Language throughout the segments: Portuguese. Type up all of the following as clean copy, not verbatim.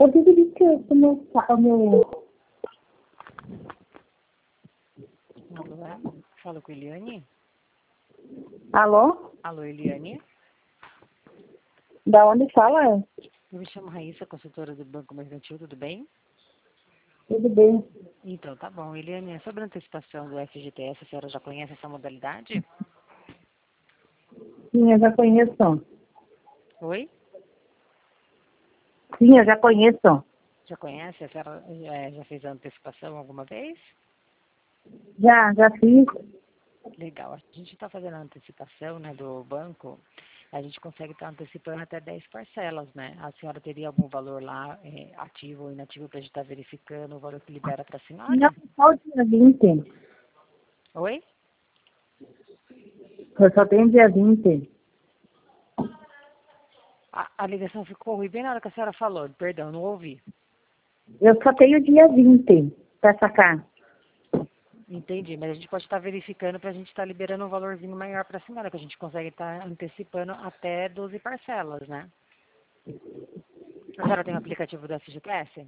Eu deveria ter o meu... Alô, fala com Eliane? Alô? Alô, Eliane? Da onde fala? Eu me chamo Raíssa, consultora do Banco Mercantil, tudo bem? Tudo bem. Então, tá bom. Eliane, sobre a antecipação do FGTS, a senhora já conhece essa modalidade? Sim, eu já conheço. Oi? Sim, eu já conheço. Já conhece? A senhora já fez a antecipação alguma vez? Já fiz. Legal. A gente está fazendo a antecipação, né, do banco. A gente consegue estar antecipando até 10 parcelas, né? A senhora teria algum valor lá ativo ou inativo para a gente estar verificando o valor que libera para a Não, senhora? só o dia 20. Oi? Eu só tenho dia 20. A ligação ficou ruim bem na hora que a senhora falou. Perdão, não ouvi. Eu só tenho dia 20 para sacar. Entendi, mas a gente pode estar verificando para a gente estar liberando um valorzinho maior para a senhora, que a gente consegue estar antecipando até 12 parcelas, né? A senhora tem o aplicativo do FGTS?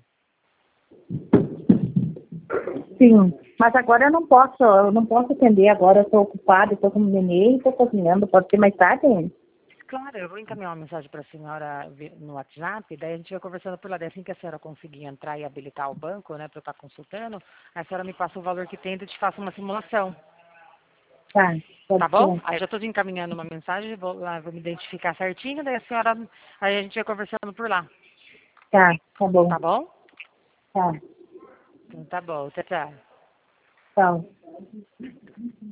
Sim, mas agora eu não posso atender agora, eu estou ocupada, estou com neném, estou cozinhando, pode ser mais tarde? Claro, eu vou encaminhar uma mensagem para a senhora no WhatsApp, daí a gente vai conversando por lá. Daí assim que a senhora conseguir entrar e habilitar o banco, né, para eu estar consultando, a senhora me passa o valor que tem e eu te faço uma simulação. Tá, Tá pode bom? ser. Aí eu já estou te encaminhando uma mensagem, vou lá, vou me identificar certinho, daí a senhora, aí a gente vai conversando por lá. Tá bom. Tá bom? Tá, Então tá bom, tchau, tchau. tchau.